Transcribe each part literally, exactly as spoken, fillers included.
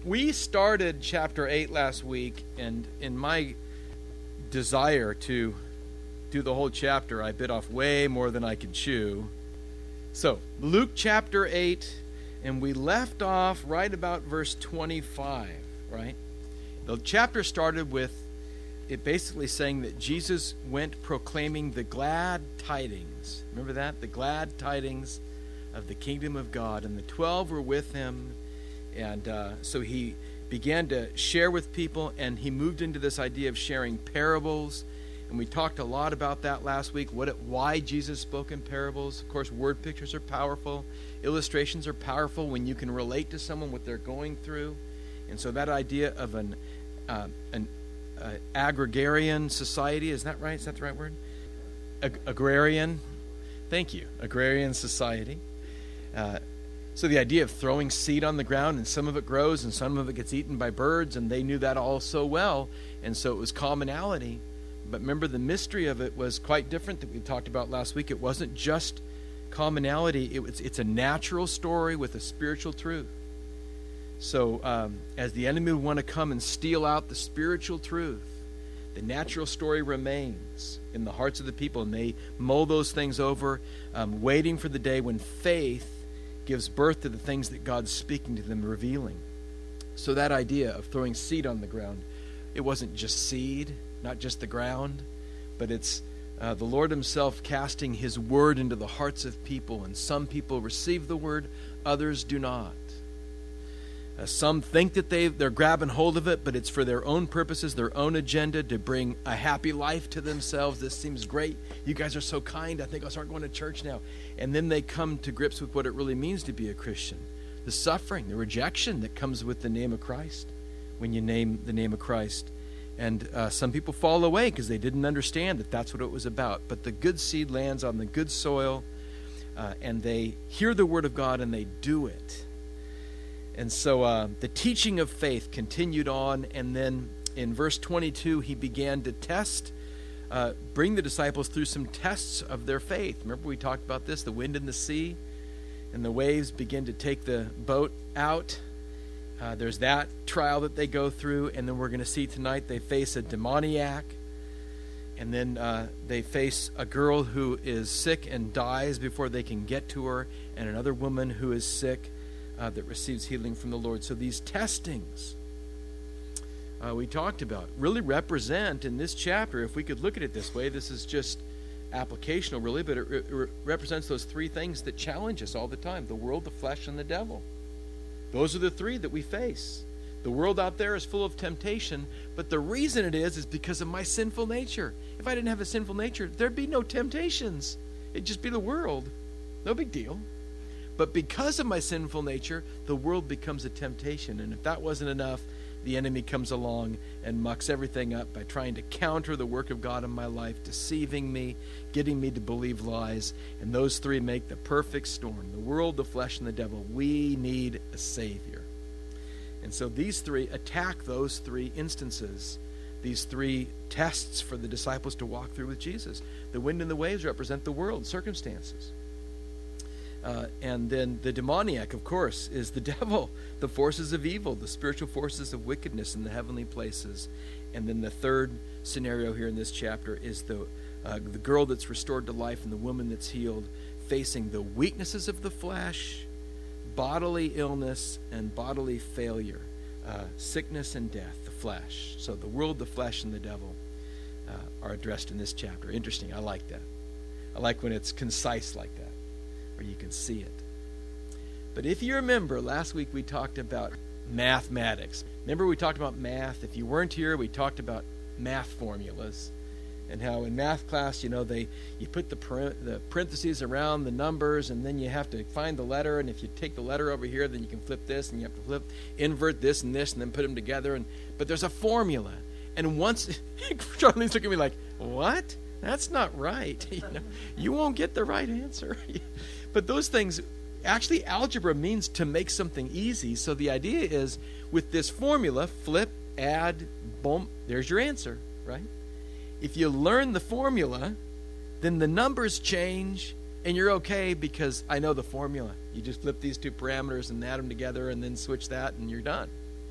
we started chapter eight last week, and in my desire to do the whole chapter, I bit off way more than I could chew. So, Luke chapter eight, and we left off right about verse twenty-five, right? The chapter started with it basically saying that Jesus went proclaiming the glad tidings. Remember that? The glad tidings of the kingdom of God. And the twelve were with him. And uh, so he began to share with people, and he moved into this idea of sharing parables. And we talked a lot about that last week, what it, why Jesus spoke in parables. Of course, word pictures are powerful. Illustrations are powerful when you can relate to someone what they're going through. And so that idea of an uh, an uh, agrarian society, is that right? Is that the right word? Ag- agrarian. Thank you. Agrarian society. Uh, so the idea of throwing seed on the ground, and some of it grows and some of it gets eaten by birds, and they knew that all so well. And so it was commonality. But remember, the mystery of it was quite different that we talked about last week. It wasn't just commonality. It was, it's a natural story with a spiritual truth. So um, as the enemy would want to come and steal out the spiritual truth, the natural story remains in the hearts of the people, and they mull those things over, um, waiting for the day when faith gives birth to the things that God's speaking to them, revealing. So that idea of throwing seed on the ground, it wasn't just seed, not just the ground, but it's uh, the Lord himself casting his word into the hearts of people. And some people receive the word, others do not. Uh, some think that they, they're grabbing hold of it, but it's for their own purposes, their own agenda, to bring a happy life to themselves. This seems great. You guys are so kind. I think I'll start going to church now. And then they come to grips with what it really means to be a Christian. The suffering, the rejection that comes with the name of Christ when you name the name of Christ. And uh, some people fall away because they didn't understand that that's what it was about. But the good seed lands on the good soil, uh, and they hear the word of God and they do it. And so uh, the teaching of faith continued on, and then in verse twenty-two, he began to test, uh, bring the disciples through some tests of their faith. Remember we talked about this, the wind and the sea, and the waves begin to take the boat out. Uh, there's that trial that they go through, and then we're going to see tonight they face a demoniac, and then uh, they face a girl who is sick and dies before they can get to her, and another woman who is sick uh, that receives healing from the Lord. So these testings uh, we talked about really represent in this chapter, if we could look at it this way, this is just applicational really, but it, re- it represents those three things that challenge us all the time: the world, the flesh, and the devil. Those are the three that we face. The world out there is full of temptation, but the reason it is is because of my sinful nature. If I didn't have a sinful nature, there'd be no temptations. It'd just be the world. No big deal. But because of my sinful nature, the world becomes a temptation. And if that wasn't enough, the enemy comes along and mucks everything up by trying to counter the work of God in my life, deceiving me, getting me to believe lies. And those three make the perfect storm: the world, the flesh, and the devil. We need a Savior. And so these three attack those three instances, these three tests for the disciples to walk through with Jesus. The wind and the waves represent the world, circumstances. Uh, and then the demoniac, of course, is the devil, the forces of evil, the spiritual forces of wickedness in the heavenly places. And then the third scenario here in this chapter is the uh, the girl that's restored to life and the woman that's healed, facing the weaknesses of the flesh, bodily illness and bodily failure, uh, sickness and death, the flesh. So the world, the flesh, and the devil uh, are addressed in this chapter. Interesting. I like that. I like when it's concise like that, where you can see it. But if you remember, last week we talked about mathematics. Remember we talked about math? If you weren't here, we talked about math formulas and how in math class, you know, they you put the, par- the parentheses around the numbers, and then you have to find the letter, and if you take the letter over here, then you can flip this, and you have to flip, invert this and this, and then put them together. And but there's a formula. And once, Charlene's looking at me like, what? That's not right. You know, you won't get the right answer. But those things, actually algebra means to make something easy. So the idea is with this formula, flip, add, boom, there's your answer, right? If you learn the formula, then the numbers change and you're okay because I know the formula. You just flip these two parameters and add them together and then switch that and you're done.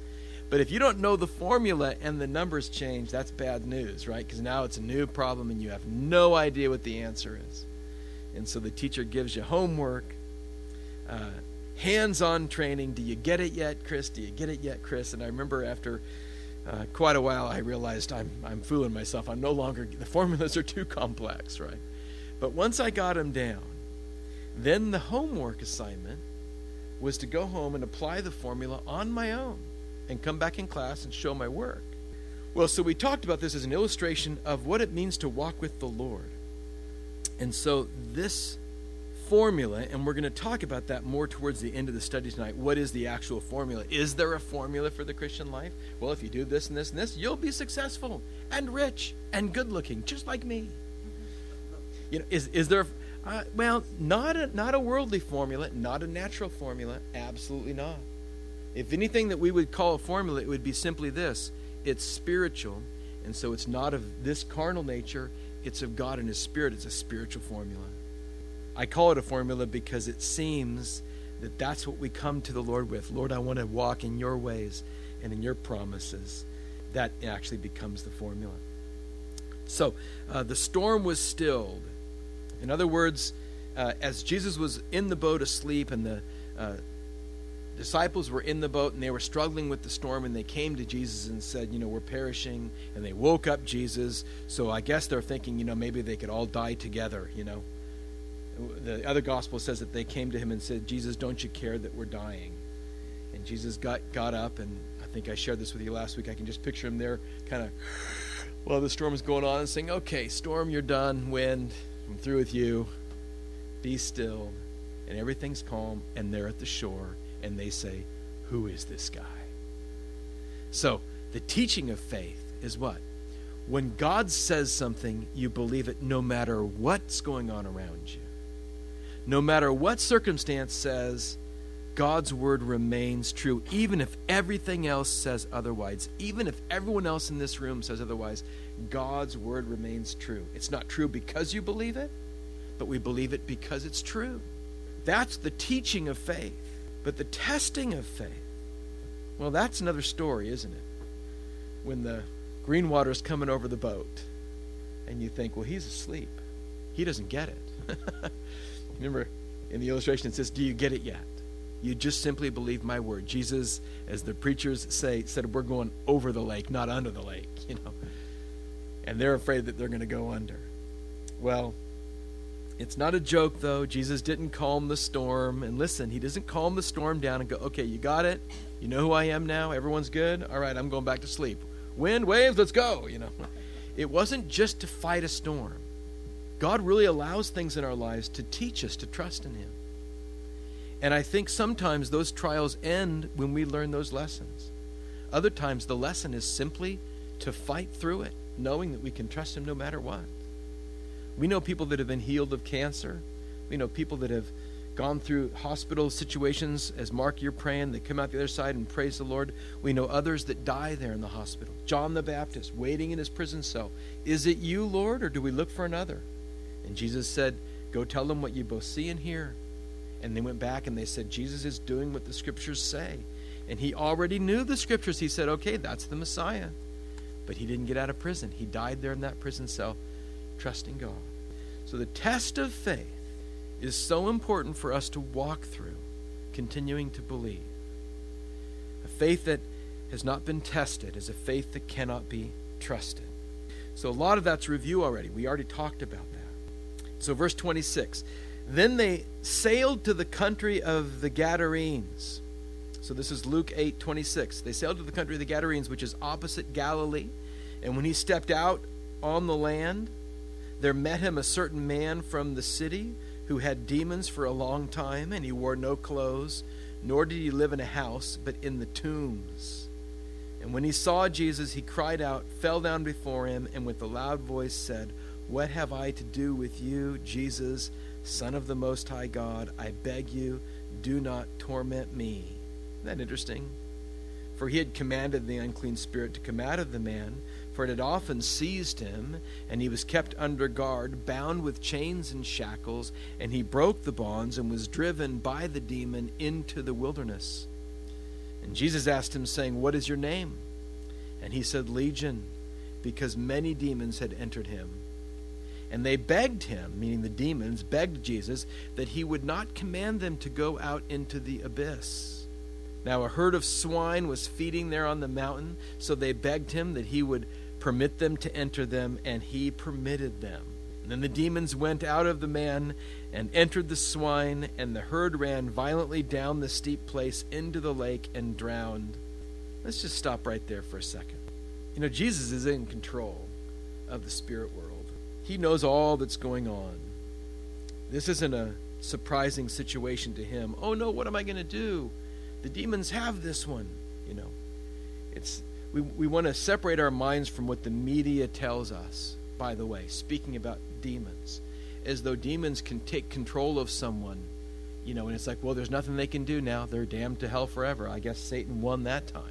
But if you don't know the formula and the numbers change, that's bad news, right? Because now it's a new problem and you have no idea what the answer is. And so the teacher gives you homework, uh, hands-on training. Do you get it yet, Chris? Do you get it yet, Chris? And I remember after uh, quite a while, I realized I'm I'm fooling myself. I'm no longer, the formulas are too complex, right? But once I got them down, then the homework assignment was to go home and apply the formula on my own and come back in class and show my work. Well, so we talked about this as an illustration of what it means to walk with the Lord. And so this formula, and we're going to talk about that more towards the end of the study tonight. What is the actual formula? Is there a formula for the Christian life? Well, if you do this and this and this, you'll be successful and rich and good looking, just like me. You know, is is there? Uh, well, not a not a worldly formula, not a natural formula. Absolutely not. If anything that we would call a formula, it would be simply this: it's spiritual, and so it's not of this carnal nature. It's of God and His Spirit. It's a spiritual formula. I call it a formula because it seems that that's what we come to the Lord with. Lord, I want to walk in your ways and in your promises. That actually becomes the formula. So uh, the storm was stilled. In other words, uh, as Jesus was in the boat asleep and the uh, disciples were in the boat and they were struggling with the storm, and they came to Jesus and said, you know, we're perishing, and they woke up Jesus. So I guess they're thinking, you know, maybe they could all die together, you know. The other gospel says that they came to him and said, Jesus, don't you care that we're dying? And Jesus got, got up, and I think I shared this with you last week. I can just picture him there kind of while the storm is going on and saying, okay, storm, you're done. Wind, I'm through with you. Be still. And everything's calm, and they're at the shore, and they say, who is this guy? So the teaching of faith is what? When God says something, you believe it no matter what's going on around you. No matter what circumstance says, God's word remains true, even if everything else says otherwise. Even if everyone else in this room says otherwise, God's word remains true. It's not true because you believe it, but we believe it because it's true. That's the teaching of faith. But the testing of faith, well, that's another story, isn't it? When the green water's coming over the boat, and you think, well, he's asleep. He doesn't get it. Remember, in the illustration, it says, do you get it yet? You just simply believe my word. Jesus, as the preachers say, said, we're going over the lake, not under the lake, you know. And they're afraid that they're going to go under. Well, it's not a joke, though. Jesus didn't calm the storm. And listen, he doesn't calm the storm down and go, okay, you got it. You know who I am now? Everyone's good? All right, I'm going back to sleep. Wind, waves, let's go, you know. It wasn't just to fight a storm. God really allows things in our lives to teach us to trust in him. And I think sometimes those trials end when we learn those lessons. Other times the lesson is simply to fight through it, knowing that we can trust him no matter what. We know people that have been healed of cancer. We know people that have gone through hospital situations. As Mark, you're praying, they come out the other side and praise the Lord. We know others that die there in the hospital. John the Baptist, waiting in his prison cell. Is it you, Lord, or do we look for another? And Jesus said, go tell them what you both see and hear. And they went back and they said, Jesus is doing what the scriptures say. And he already knew the scriptures. He said, okay, that's the Messiah. But he didn't get out of prison. He died there in that prison cell, trusting God. So the test of faith is so important for us to walk through, continuing to believe. A faith that has not been tested is a faith that cannot be trusted. So a lot of that's review already. We already talked about that. So verse twenty-six, then they sailed to the country of the Gadarenes. So this is Luke eight twenty-six. They sailed to the country of the Gadarenes, which is opposite Galilee. And when he stepped out on the land, there met him a certain man from the city who had demons for a long time, and he wore no clothes, nor did he live in a house, but in the tombs. And when he saw Jesus, he cried out, fell down before him, and with a loud voice said, what have I to do with you, Jesus, Son of the Most High God? I beg you, do not torment me. Isn't that interesting? For he had commanded the unclean spirit to come out of the man, for it had often seized him, and he was kept under guard, bound with chains and shackles, and he broke the bonds and was driven by the demon into the wilderness. And Jesus asked him, saying, "What is your name?" And he said, "Legion," because many demons had entered him. And they begged him, meaning the demons, begged Jesus, that he would not command them to go out into the abyss. Now a herd of swine was feeding there on the mountain, so they begged him that he would permit them to enter them, and he permitted them. And then the demons went out of the man and entered the swine, and the herd ran violently down the steep place into the lake and drowned. Let's just stop right there for a second. You know, Jesus is in control of the spirit world. He knows all that's going on. This isn't a surprising situation to him. Oh no, what am I going to do? The demons have this one. You know, it's we, we want to separate our minds from what the media tells us, by the way, speaking about demons, as though demons can take control of someone, you know, and it's like, well, there's nothing they can do now. They're damned to hell forever. I guess Satan won that time.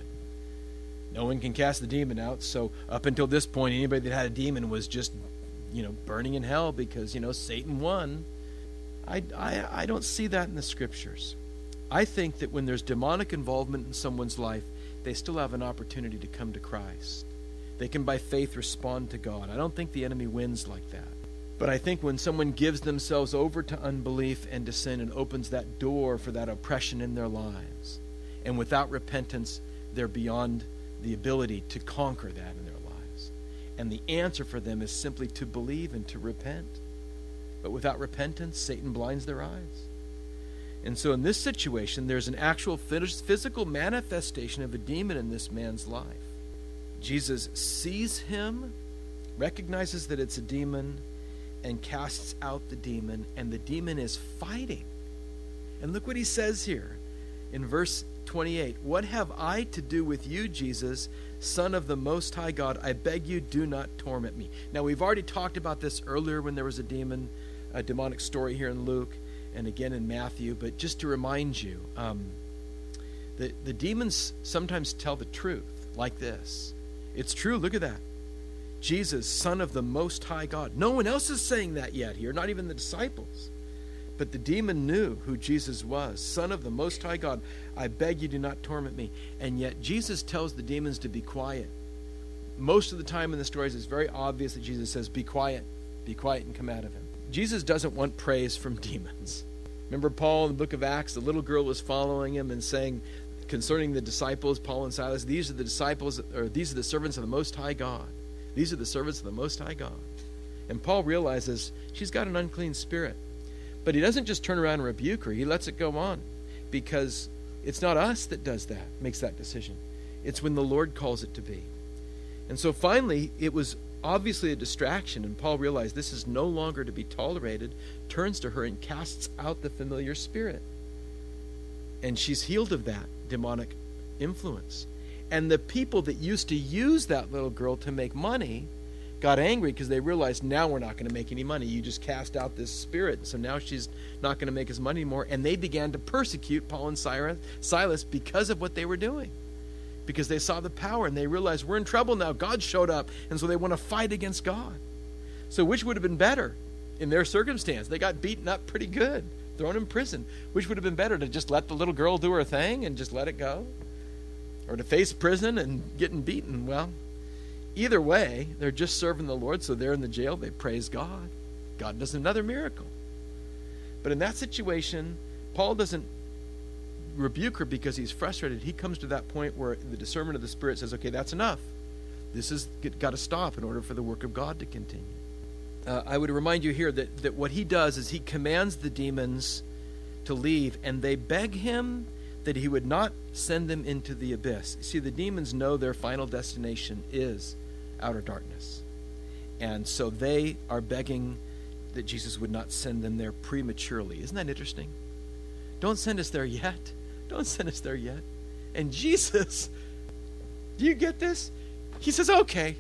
No one can cast the demon out, so up until this point, anybody that had a demon was just, you know, burning in hell because, you know, Satan won. I, I, I don't see that in the scriptures. I think that when there's demonic involvement in someone's life, they still have an opportunity to come to Christ. They can, by faith, respond to God. I don't think the enemy wins like that. But I think when someone gives themselves over to unbelief and to sin and opens that door for that oppression in their lives, and without repentance, they're beyond the ability to conquer that in their lives. And the answer for them is simply to believe and to repent. But without repentance, Satan blinds their eyes. And so in this situation, there's an actual physical manifestation of a demon in this man's life. Jesus sees him, recognizes that it's a demon, and casts out the demon, and the demon is fighting. And look what he says here in verse twenty-eight. "What have I to do with you, Jesus, Son of the Most High God? I beg you, do not torment me." Now, we've already talked about this earlier when there was a demon, a demonic story here in Luke, and again in Matthew, but just to remind you, um, the, the demons sometimes tell the truth like this. It's true, look at that. Jesus, Son of the Most High God. No one else is saying that yet here, not even the disciples. But the demon knew who Jesus was, Son of the Most High God. I beg you, do not torment me. And yet Jesus tells the demons to be quiet. Most of the time in the stories, it's very obvious that Jesus says, be quiet, be quiet and come out of him. Jesus doesn't want praise from demons. Remember Paul in the book of Acts, the little girl was following him and saying concerning the disciples, Paul and Silas, these are the disciples, or these are the servants of the Most High God. These are the servants of the Most High God. And Paul realizes she's got an unclean spirit. But he doesn't just turn around and rebuke her. He lets it go on, because it's not us that does that, makes that decision. It's when the Lord calls it to be. And so finally, it was obviously a distraction, and Paul realized this is no longer to be tolerated, turns to her and casts out the familiar spirit. And she's healed of that demonic influence. And the people that used to use that little girl to make money got angry because they realized, now we're not going to make any money. You just cast out this spirit. So now she's not going to make us money anymore. And they began to persecute Paul and Silas because of what they were doing. Because they saw the power and they realized, we're in trouble now. God showed up. And so they want to fight against God. So which would have been better in their circumstance? They got beaten up pretty good, thrown in prison. Which would have been better, to just let the little girl do her thing and just let it go? Or to face prison and getting beaten? Well, either way, they're just serving the Lord, so they're in the jail. They praise God. God does another miracle. But in that situation, Paul doesn't rebuke her because he's frustrated. He comes to that point where the discernment of the Spirit says, okay, that's enough. This has got to stop in order for the work of God to continue. Uh, I would remind you here that, that what he does is he commands the demons to leave, and they beg him that he would not send them into the abyss. See, the demons know their final destination is outer darkness. And so they are begging that Jesus would not send them there prematurely. Isn't that interesting? Don't send us there yet. Don't send us there yet. And Jesus, do you get this? He says, okay,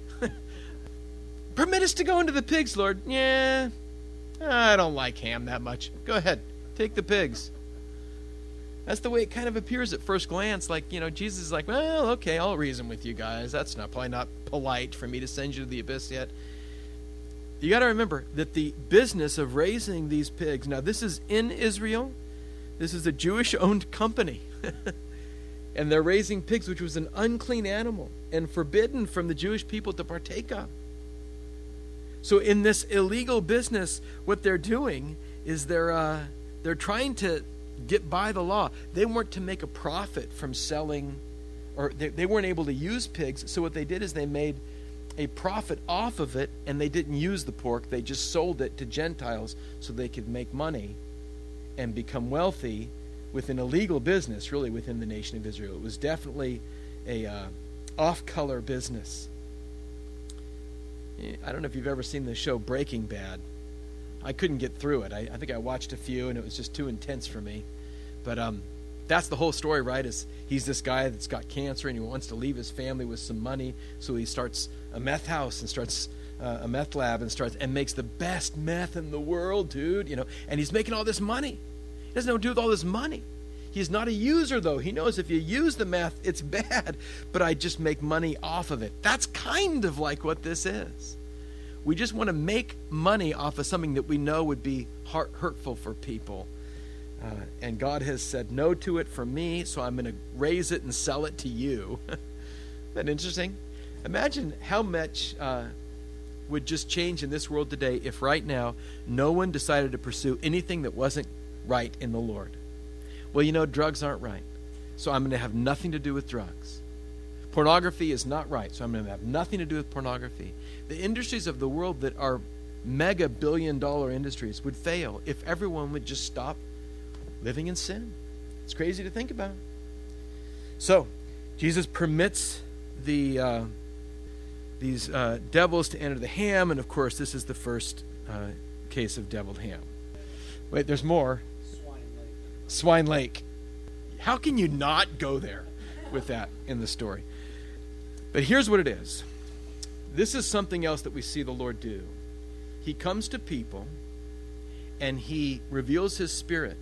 permit us to go into the pigs, Lord. Yeah, I don't like ham that much. Go ahead, take the pigs. That's the way it kind of appears at first glance. Like, you know, Jesus is like, well, okay, I'll reason with you guys. That's not probably not polite for me to send you to the abyss yet. You got to remember that the business of raising these pigs, now this is in Israel. This is a Jewish-owned company. And they're raising pigs, which was an unclean animal and forbidden from the Jewish people to partake of. So in this illegal business, what they're doing is they're uh, they're trying to get by the law. They weren't to make a profit from selling, or they, they weren't able to use pigs. So what they did is they made a profit off of it, and they didn't use the pork. They just sold it to Gentiles so they could make money and become wealthy with an illegal business, really, within the nation of Israel. It was definitely a uh, off-color business. I don't know if you've ever seen the show Breaking Bad. I couldn't get through it. I, I think I watched a few, and it was just too intense for me. But um, that's the whole story, right? Is he's this guy that's got cancer, and he wants to leave his family with some money, so he starts a meth house and starts uh, a meth lab and starts and makes the best meth in the world, dude. You know, and he's making all this money. He doesn't know what to do with all this money. He's not a user, though. He knows if you use the meth, it's bad. But I just make money off of it. That's kind of like what this is. We just want to make money off of something that we know would be heart hurtful for people. Uh, and God has said no to it for me, so I'm going to raise it and sell it to you. Isn't that interesting? Imagine how much uh, would just change in this world today if right now no one decided to pursue anything that wasn't right in the Lord. Well, you know, drugs aren't right, so I'm going to have nothing to do with drugs. Pornography is not right, so I'm going to have nothing to do with pornography. The industries of the world that are mega billion dollar industries would fail if everyone would just stop living in sin. It's crazy to think about. So, Jesus permits the uh, these uh, devils to enter the ham, and of course, this is the first uh, case of deviled ham. Wait, there's more. Swine Lake. How can you not go there with that in the story? But here's what it is. This is something else that we see the Lord do. He comes to people and he reveals his spirit.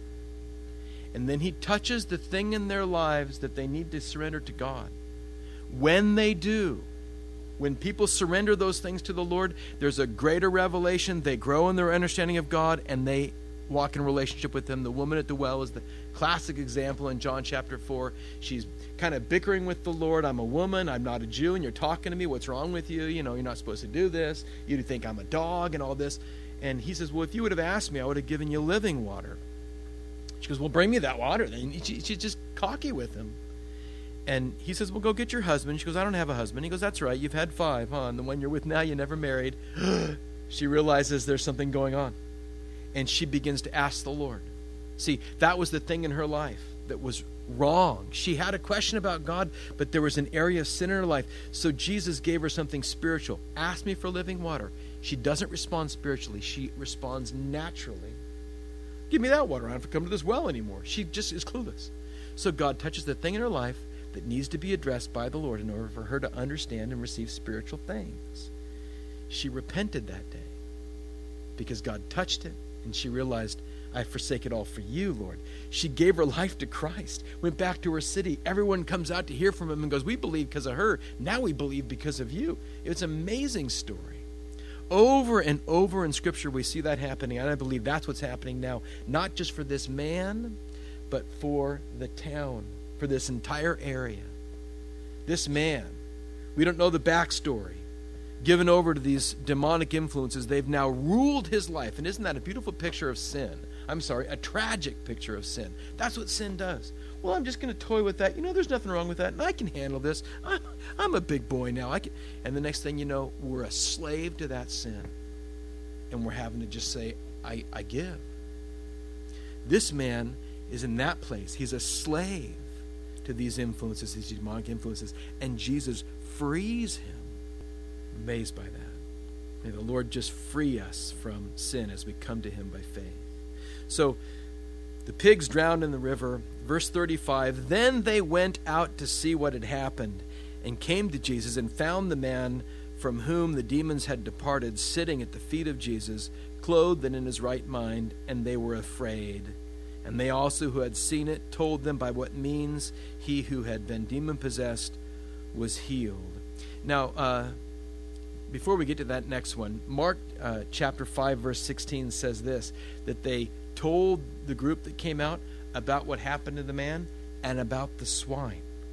And then he touches the thing in their lives that they need to surrender to God. When they do, when people surrender those things to the Lord, there's a greater revelation. They grow in their understanding of God and they walk in relationship with him. The woman at the well is the classic example in John chapter four. She's kind of bickering with the Lord. I'm a woman, I'm not a Jew, and you're talking to me. What's wrong with you? You know, you're not supposed to do this. You think I'm a dog and all this. And he says, well, if you would have asked me, I would have given you living water. She goes, well, bring me that water then. She, she's just cocky with him. And he says, well, go get your husband. She goes, I don't have a husband. He goes, that's right, you've had five, huh? And the one you're with now, you never married. She realizes there's something going on. And she begins to ask the Lord. See, that was the thing in her life that was wrong. She had a question about God, but there was an area of sin in her life. So Jesus gave her something spiritual. Ask me for living water. She doesn't respond spiritually. She responds naturally. Give me that water. I don't have to come to this well anymore. She just is clueless. So God touches the thing in her life that needs to be addressed by the Lord in order for her to understand and receive spiritual things. She repented that day because God touched it. And she realized, I forsake it all for you, Lord. She gave her life to Christ, went back to her city. Everyone comes out to hear from him and goes, we believe because of her. Now we believe because of you. It's an amazing story. Over and over in Scripture, we see that happening. And I believe that's what's happening now, not just for this man, but for the town, for this entire area. This man, we don't know the backstory. Given over to these demonic influences, they've now ruled his life. And isn't that a beautiful picture of sin? I'm sorry, a tragic picture of sin. That's what sin does. Well, I'm just going to toy with that. You know, there's nothing wrong with that, and I can handle this. I'm, I'm a big boy now. I can. And the next thing you know, we're a slave to that sin. And we're having to just say, I, I give. This man is in that place. He's a slave to these influences, these demonic influences. And Jesus frees him. Amazed by that. May the Lord just free us from sin as we come to him by faith. So the pigs drowned in the river. Verse thirty-five, then they went out to see what had happened and came to Jesus and found the man from whom the demons had departed sitting at the feet of Jesus, clothed and in his right mind, and they were afraid. And they also who had seen it told them by what means he who had been demon-possessed was healed. Now, uh, before we get to that next one, Mark uh, chapter five, verse sixteen says this, that they told the group that came out about what happened to the man and about the swine.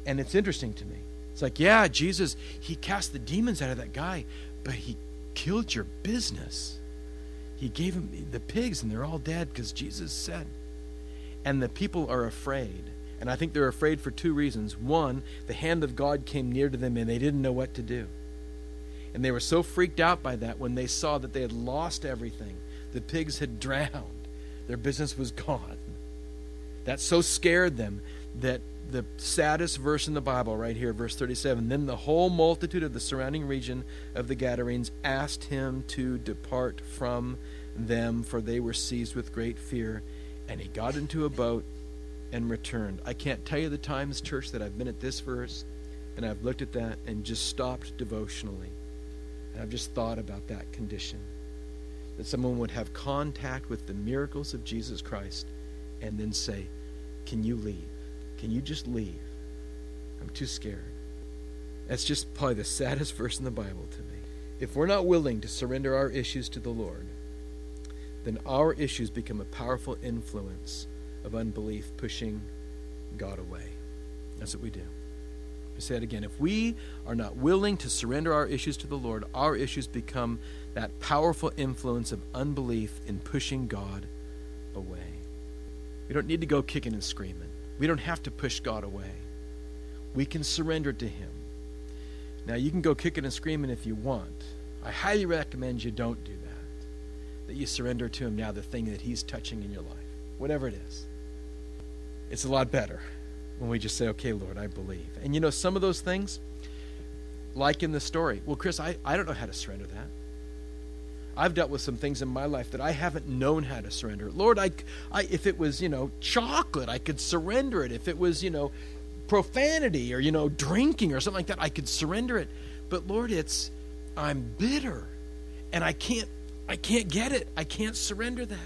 And it's interesting to me. It's like, yeah, Jesus, he cast the demons out of that guy, but he killed your business. He gave him the pigs, and they're all dead because Jesus said. And the people are afraid. And I think they're afraid for two reasons. One, the hand of God came near to them, and they didn't know what to do. And they were so freaked out by that when they saw that they had lost everything. The pigs had drowned. Their business was gone. That so scared them that the saddest verse in the Bible right here, verse thirty-seven, then the whole multitude of the surrounding region of the Gadarenes asked him to depart from them, for they were seized with great fear. And he got into a boat and returned. I can't tell you the times, church, that I've been at this verse and I've looked at that and just stopped devotionally. And I've just thought about that condition. That someone would have contact with the miracles of Jesus Christ and then say, can you leave? Can you just leave? I'm too scared. That's just probably the saddest verse in the Bible to me. If we're not willing to surrender our issues to the Lord, then our issues become a powerful influence of unbelief pushing God away. That's what we do. I say it again. If we are not willing to surrender our issues to the Lord, our issues become that powerful influence of unbelief in pushing God away. We don't need to go kicking and screaming. We don't have to push God away. We can surrender to him. Now, you can go kicking and screaming if you want. I highly recommend you don't do that. That you surrender to him now the thing that he's touching in your life. Whatever it is. It's a lot better when we just say, okay, Lord, I believe. And you know, some of those things, like in the story, well, Chris, I, I don't know how to surrender that. I've dealt with some things in my life that I haven't known how to surrender. Lord, I, I, if it was, you know, chocolate, I could surrender it. If it was, you know, profanity or, you know, drinking or something like that, I could surrender it. But Lord, it's, I'm bitter and I can't, I can't get it. I can't surrender that.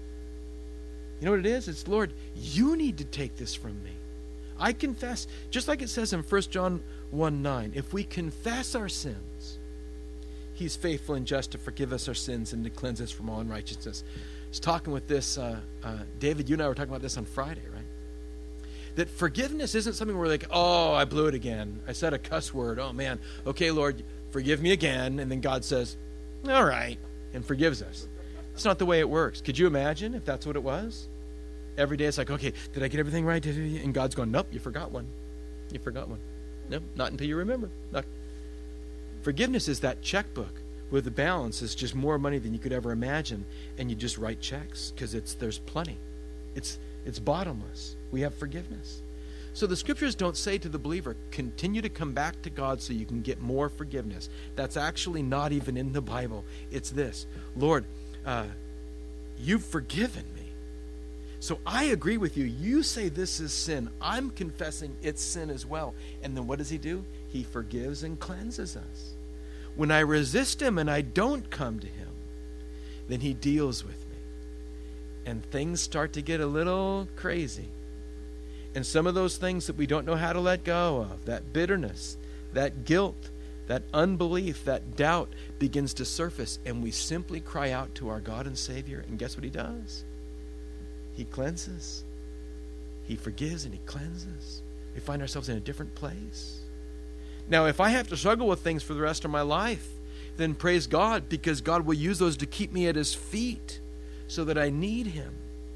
You know what it is? It's, Lord, you need to take this from me. I confess, just like it says in First John one nine, if we confess our sins, he's faithful and just to forgive us our sins and to cleanse us from all unrighteousness. I was talking with this, uh, uh, David, you and I were talking about this on Friday, right? That forgiveness isn't something where we're like, oh, I blew it again. I said a cuss word. Oh, man. Okay, Lord, forgive me again. And then God says, all right, and forgives us. It's not the way it works. Could you imagine if that's what it was? Every day it's like, okay, did I get everything right? And God's going, nope, you forgot one. You forgot one. Nope, not until you remember. Not. Forgiveness is that checkbook where the balance is just more money than you could ever imagine, and you just write checks because it's there's plenty. It's it's bottomless. We have forgiveness. So the scriptures don't say to the believer, continue to come back to God so you can get more forgiveness. That's actually not even in the Bible. It's this, Lord, uh, you've forgiven me. So I agree with you. You say this is sin. I'm confessing it's sin as well. And then what does he do? He forgives and cleanses us. When I resist him and I don't come to him, then he deals with me. And things start to get a little crazy. And some of those things that we don't know how to let go of, that bitterness, that guilt, that unbelief, that doubt begins to surface. And we simply cry out to our God and Savior. And guess what he does? He cleanses. He forgives and he cleanses. We find ourselves in a different place. Now, if I have to struggle with things for the rest of my life, then praise God, because God will use those to keep me at his feet so that I need him.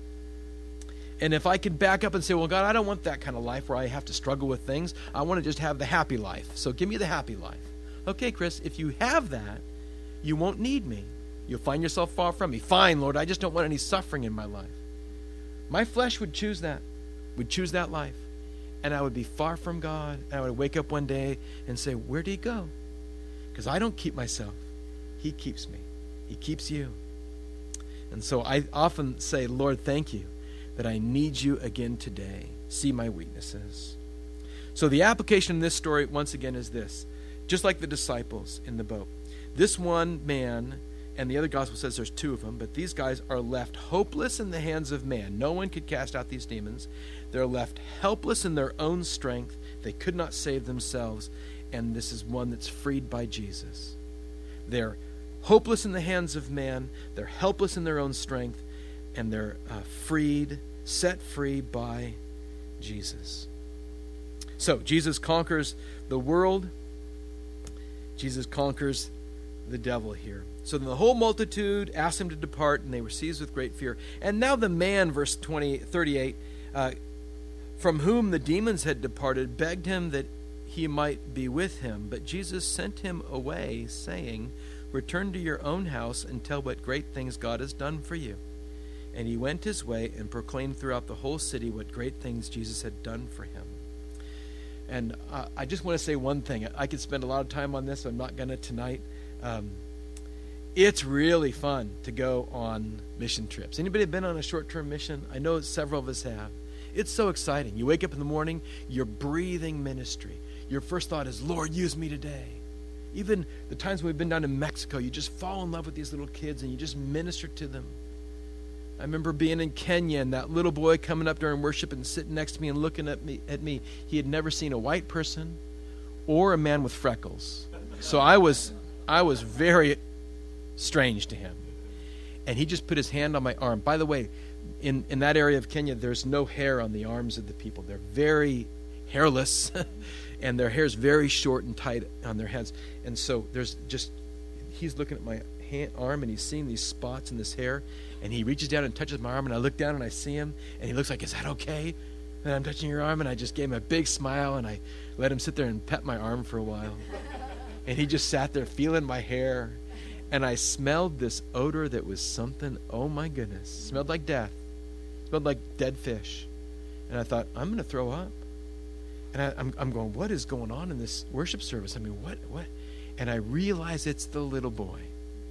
And if I could back up and say, well, God, I don't want that kind of life where I have to struggle with things. I want to just have the happy life. So give me the happy life. Okay, Chris, if you have that, you won't need me. You'll find yourself far from me. Fine, Lord, I just don't want any suffering in my life. My flesh would choose that, would choose that life. And I would be far from God. And I would wake up one day and say, where'd he go? Because I don't keep myself. He keeps me. He keeps you. And so I often say, Lord, thank you that I need you again today. See my weaknesses. So the application in this story, once again, is this. Just like the disciples in the boat. This one man, and the other gospel says there's two of them, but these guys are left hopeless in the hands of man. No one could cast out these demons. They're left helpless in their own strength. They could not save themselves. And this is one that's freed by Jesus. They're hopeless in the hands of man. They're helpless in their own strength. And they're uh, freed, set free by Jesus. So Jesus conquers the world. Jesus conquers the devil here. So the whole multitude asked him to depart, and they were seized with great fear. And now the man, verse twenty, thirty-eight, uh, from whom the demons had departed, begged him that he might be with him. But Jesus sent him away, saying, return to your own house and tell what great things God has done for you. And he went his way and proclaimed throughout the whole city what great things Jesus had done for him. And uh, I just want to say one thing. I could spend a lot of time on this. I'm not going to tonight. Um, it's really fun to go on mission trips. Anybody been on a short-term mission? I know several of us have. It's so exciting. You wake up in the morning, you're breathing ministry. Your first thought is, Lord, use me today. Even the times when we've been down to Mexico, you just fall in love with these little kids and you just minister to them. I remember being in Kenya and that little boy coming up during worship and sitting next to me and looking at me. At me. He had never seen a white person or a man with freckles. So I was, I was very strange to him. And he just put his hand on my arm. By the way, in, in that area of Kenya, there's no hair on the arms of the people. They're very hairless, and their hair's very short and tight on their heads. And so there's just, he's looking at my hand, arm, and he's seeing these spots in this hair. And he reaches down and touches my arm, and I look down and I see him, and he looks like, is that okay? And I'm touching your arm, and I just gave him a big smile, and I let him sit there and pet my arm for a while. And he just sat there feeling my hair. And I smelled this odor that was something, oh my goodness. It smelled like death. It smelled like dead fish. And I thought, I'm going to throw up. And I, I'm, I'm going, what is going on in this worship service? I mean, what, what? And I realize it's the little boy.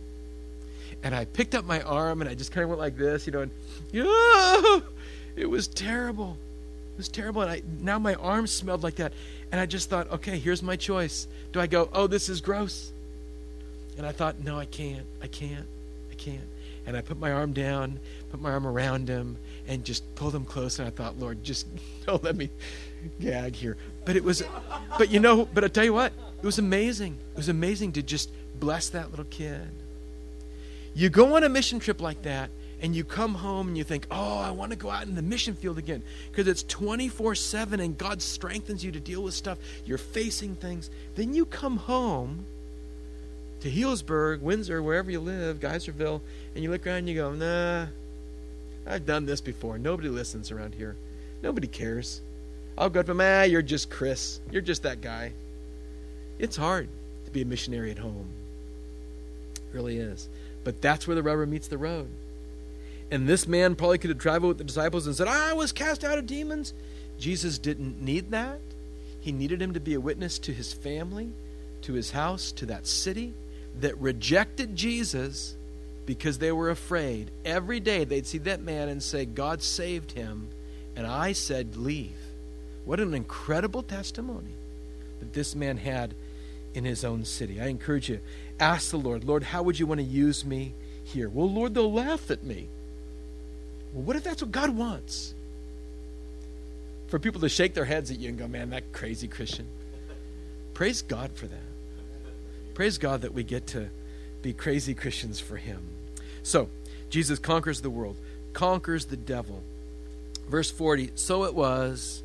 And I picked up my arm, and I just kind of went like this, you know, and yeah, it was terrible. It was terrible. And I, now my arm smelled like that. And I just thought, okay, here's my choice. Do I go, oh, this is gross? And I thought, no, I can't, I can't, I can't. And I put my arm down, put my arm around him, and just pulled him close. And I thought, Lord, just don't let me gag here. But it was, but you know, but I tell you what, it was amazing. It was amazing to just bless that little kid. You go on a mission trip like that, and you come home and you think, oh, I want to go out in the mission field again, because it's twenty-four seven and God strengthens you to deal with stuff. You're facing things. Then you come home to Healdsburg, Windsor, wherever you live, Geyserville, and you look around and you go, nah, I've done this before. Nobody listens around here. Nobody cares. I'll go to them, ah, you're just Chris. You're just that guy. It's hard to be a missionary at home. It really is. But that's where the rubber meets the road. And this man probably could have traveled with the disciples and said, I was cast out of demons. Jesus didn't need that. He needed him to be a witness to his family, to his house, to that city that rejected Jesus because they were afraid. Every day they'd see that man and say, God saved him, and I said, leave. What an incredible testimony that this man had in his own city. I encourage you, ask the Lord, Lord, how would you want to use me here? Well, Lord, they'll laugh at me. Well, what if that's what God wants? For people to shake their heads at you and go, man, that crazy Christian. Praise God for that. Praise God that we get to be crazy Christians for him. So, Jesus conquers the world, conquers the devil. Verse forty, so it was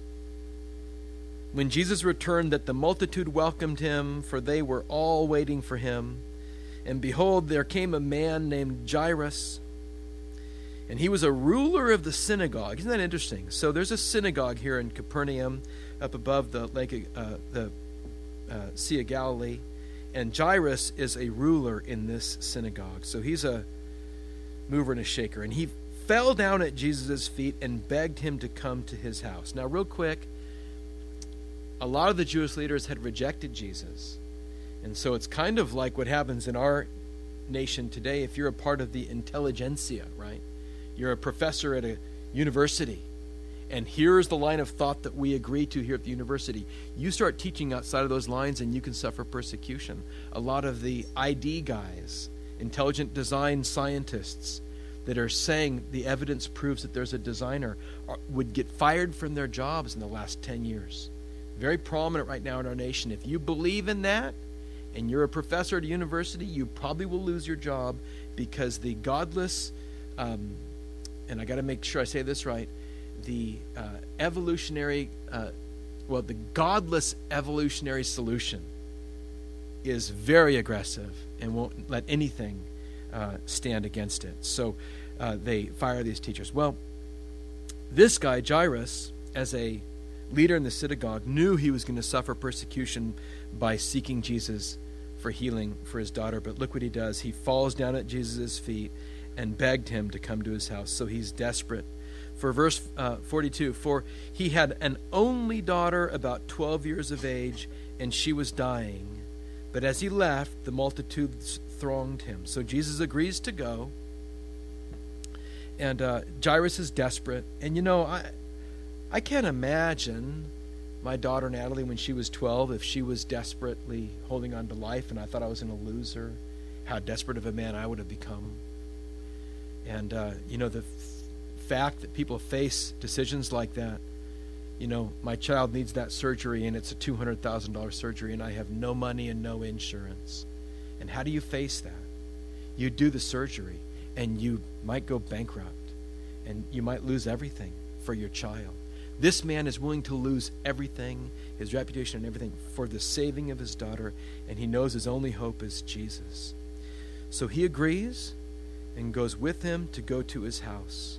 when Jesus returned that the multitude welcomed him, for they were all waiting for him. And behold, there came a man named Jairus, and he was a ruler of the synagogue. Isn't that interesting? So there's a synagogue here in Capernaum, up above the lake, uh, the uh, Sea of Galilee, and Jairus is a ruler in this synagogue. So he's a mover and a shaker, and he fell down at Jesus' feet and begged him to come to his house. Now, real quick, a lot of the Jewish leaders had rejected Jesus. And so it's kind of like what happens in our nation today if you're a part of the intelligentsia, right? You're a professor at a university, and here's the line of thought that we agree to here at the university. You start teaching outside of those lines and you can suffer persecution. A lot of the I D guys, intelligent design scientists, that are saying the evidence proves that there's a designer, are, would get fired from their jobs in the last ten years. Very prominent right now in our nation. If you believe in that and you're a professor at a university, you probably will lose your job because the godless, um, and I got to make sure I say this right, the uh, evolutionary uh, well, the godless evolutionary solution is very aggressive and won't let anything uh, stand against it. So uh, they fire these teachers. Well, this guy, Jairus, as a leader in the synagogue, knew he was going to suffer persecution by seeking Jesus for healing for his daughter. But look what he does. He falls down at Jesus' feet and begged him to come to his house. So he's desperate. For verse uh, forty-two, for he had an only daughter about twelve years of age, and she was dying. But as he left, the multitudes thronged him. So Jesus agrees to go. And uh, Jairus is desperate. And you know, I I can't imagine my daughter Natalie when she was twelve, if she was desperately holding on to life and I thought I was going to lose her, how desperate of a man I would have become. And, uh, you know, the f- fact that people face decisions like that, you know, my child needs that surgery and it's a two hundred thousand dollars surgery and I have no money and no insurance. And how do you face that? You do the surgery and you might go bankrupt and you might lose everything for your child. This man is willing to lose everything, his reputation and everything, for the saving of his daughter, and he knows his only hope is Jesus. So he agrees and goes with him to go to his house.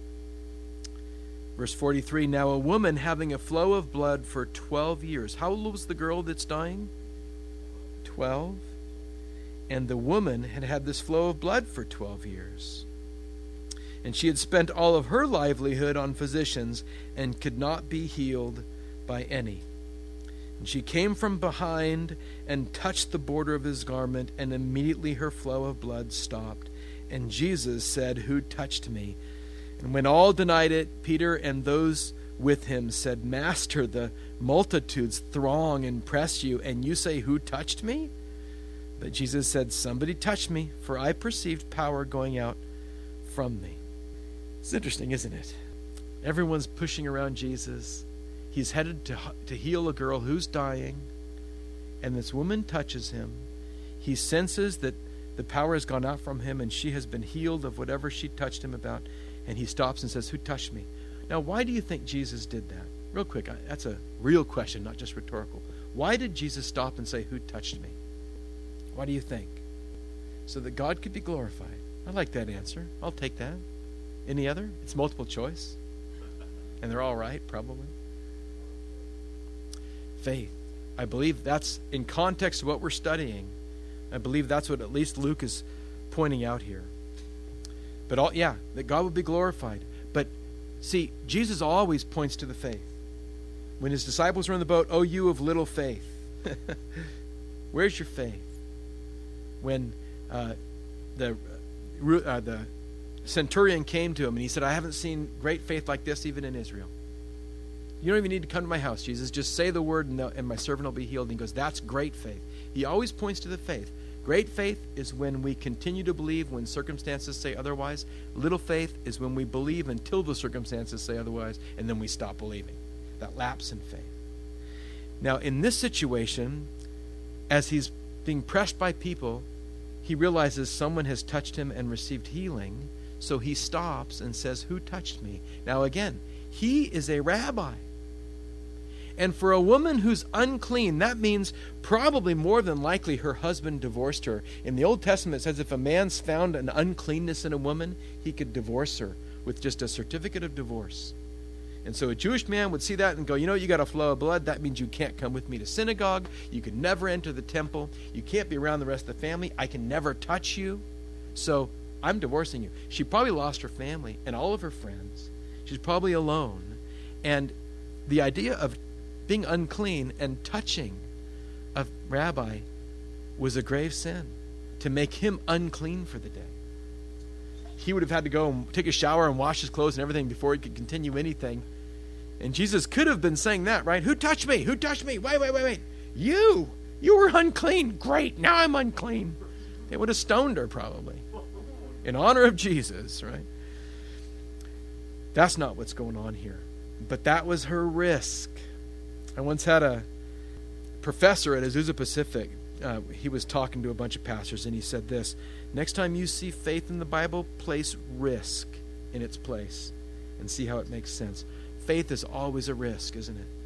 Verse forty-three, now a woman having a flow of blood for twelve years. How old was the girl that's dying? Twelve. And the woman had had this flow of blood for twelve years. And she had spent all of her livelihood on physicians and could not be healed by any. And she came from behind and touched the border of his garment, and immediately her flow of blood stopped. And Jesus said, who touched me? And when all denied it, Peter and those with him said, Master, the multitudes throng and press you, and you say, who touched me? But Jesus said, somebody touched me, for I perceived power going out from me. It's interesting, isn't it? Everyone's pushing around Jesus. He's headed to, to heal a girl who's dying, and this woman touches him. He senses that the power has gone out from him, and she has been healed of whatever she touched him about, and he stops and says, who touched me? Now, why do you think Jesus did that? Real quick, that's a real question, not just rhetorical. Why did Jesus stop and say, who touched me? Why do you think? So that God could be glorified. I like that answer. I'll take that. Any other? It's multiple choice. And they're all right, probably. Faith. I believe that's, in context of what we're studying, I believe that's what at least Luke is pointing out here. But all, yeah, that God will be glorified. But see, Jesus always points to the faith. When his disciples were in the boat, oh, you of little faith. Where's your faith? When uh, the uh, the centurion came to him and he said, I haven't seen great faith like this even in Israel. You don't even need to come to my house, Jesus. Just say the word and, the, and my servant will be healed. And he goes, that's great faith. He always points to the faith. Great faith is when we continue to believe when circumstances say otherwise. Little faith is when we believe until the circumstances say otherwise, and then we stop believing. That lapse in faith. Now, in this situation, as he's being pressed by people, he realizes someone has touched him and received healing, so he stops and says, who touched me? Now again, he is a rabbi. And for a woman who's unclean, that means probably more than likely her husband divorced her. In the Old Testament, it says if a man's found an uncleanness in a woman, he could divorce her with just a certificate of divorce. And so a Jewish man would see that and go, you know, you got a flow of blood. That means you can't come with me to synagogue. You can never enter the temple. You can't be around the rest of the family. I can never touch you. So I'm divorcing you. She probably lost her family and all of her friends. She's probably alone. And the idea of being unclean and touching a rabbi was a grave sin, to make him unclean for the day. He would have had to go and take a shower and wash his clothes and everything before he could continue anything. And Jesus could have been saying that, right? Who touched me? Who touched me? Wait, wait, wait, wait. You! You were unclean. Great, now I'm unclean. They would have stoned her probably. In honor of Jesus, right? That's not what's going on here. But that was her risk. I once had a professor at Azusa Pacific. Uh, he was talking to a bunch of pastors, and he said this: next time you see faith in the Bible, place risk in its place and see how it makes sense. Faith is always a risk, isn't it?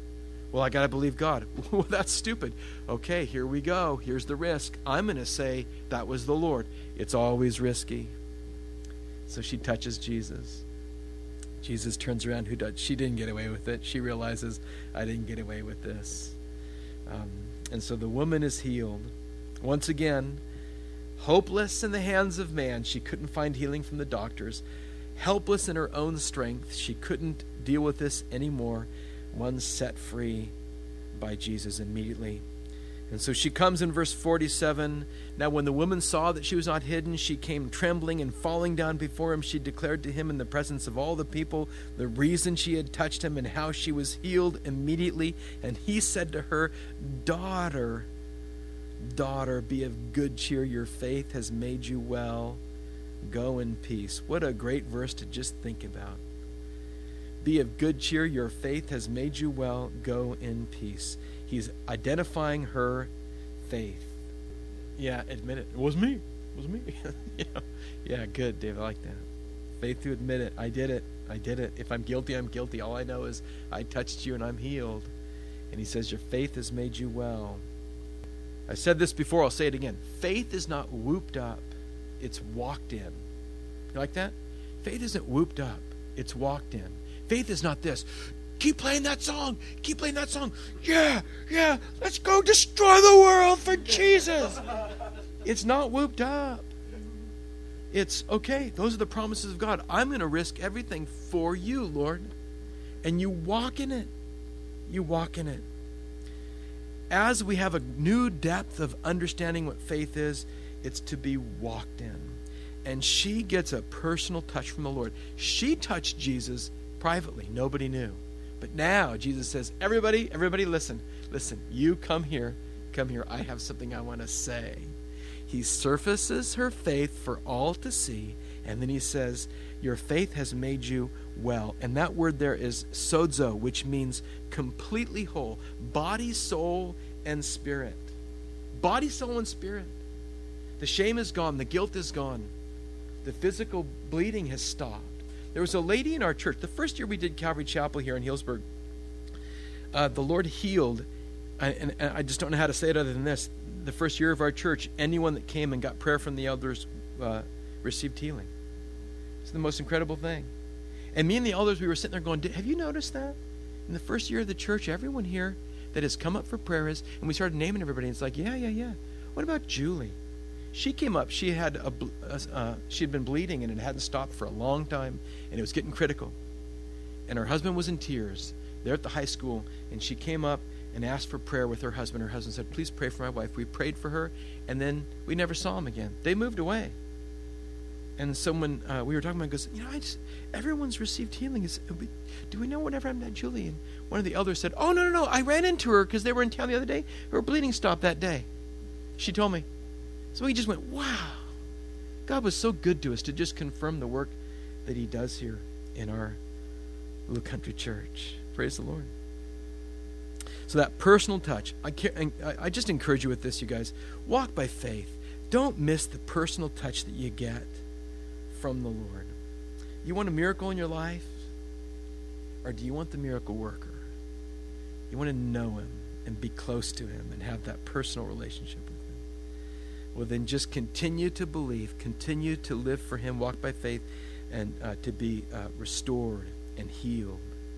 Well, I got to believe God. Well, that's stupid. Okay, here we go. Here's the risk. I'm going to say that was the Lord. It's always risky. So she touches Jesus. Jesus turns around. Who does? She didn't get away with it. She realizes, I didn't get away with this. Um, and so the woman is healed. Once again, hopeless in the hands of man. She couldn't find healing from the doctors. Helpless in her own strength. She couldn't deal with this anymore. One set free by Jesus immediately. And so she comes in verse forty-seven. Now when the woman saw that she was not hidden, she came trembling and falling down before him. She declared to him in the presence of all the people the reason she had touched him and how she was healed immediately. And he said to her, Daughter, daughter, be of good cheer. Your faith has made you well. Go in peace. What a great verse to just think about. Be of good cheer. Your faith has made you well. Go in peace. He's identifying her faith. Yeah, admit it. It was me. It was me. you know? Yeah, good, Dave. I like that. Faith to admit it. I did it. I did it. If I'm guilty, I'm guilty. All I know is I touched you and I'm healed. And he says, your faith has made you well. I said this before. I'll say it again. Faith is not whooped up. It's walked in. You like that? Faith isn't whooped up. It's walked in. Faith is not this. Keep playing that song. Keep playing that song. Yeah, yeah. Let's go destroy the world for Jesus. It's not whooped up. It's, okay, those are the promises of God. I'm going to risk everything for you, Lord. And you walk in it. You walk in it. As we have a new depth of understanding what faith is, it's to be walked in. And she gets a personal touch from the Lord. She touched Jesus privately. Nobody knew. But now Jesus says, everybody, everybody listen. Listen, you come here. Come here. I have something I want to say. He surfaces her faith for all to see. And then he says, your faith has made you well. And that word there is sozo, which means completely whole. Body, soul, and spirit. Body, soul, and spirit. The shame is gone. The guilt is gone. The physical bleeding has stopped. There was a lady in our church. The first year we did Calvary Chapel here in Healdsburg, uh, the Lord healed, and, and I just don't know how to say it other than this. The first year of our church, anyone that came and got prayer from the elders uh, received healing. It's the most incredible thing. And me and the elders, we were sitting there going, have you noticed that? In the first year of the church, everyone here that has come up for prayer is, and we started naming everybody, and it's like, yeah, yeah, yeah. What about Julie? She came up. She had a, uh, she had been bleeding, and it hadn't stopped for a long time, and it was getting critical. And her husband was in tears. They're at the high school, and she came up and asked for prayer with her husband. Her husband said, please pray for my wife. We prayed for her, and then we never saw him again. They moved away. And someone, uh, we were talking about, goes, you know, I just, everyone's received healing. Is, do we know whatever happened to Julie? And one of the elders said, oh, no, no, no. I ran into her because they were in town the other day. Her bleeding stopped that day. She told me. So we just went, wow. God was so good to us to just confirm the work that he does here in our little country church. Praise the Lord. So that personal touch, I, I just encourage you with this, you guys. Walk by faith. Don't miss the personal touch that you get from the Lord. You want a miracle in your life? Or do you want the miracle worker? You want to know him and be close to him and have that personal relationship with him. Well, then just continue to believe, continue to live for him, walk by faith, and uh, to be uh, restored and healed.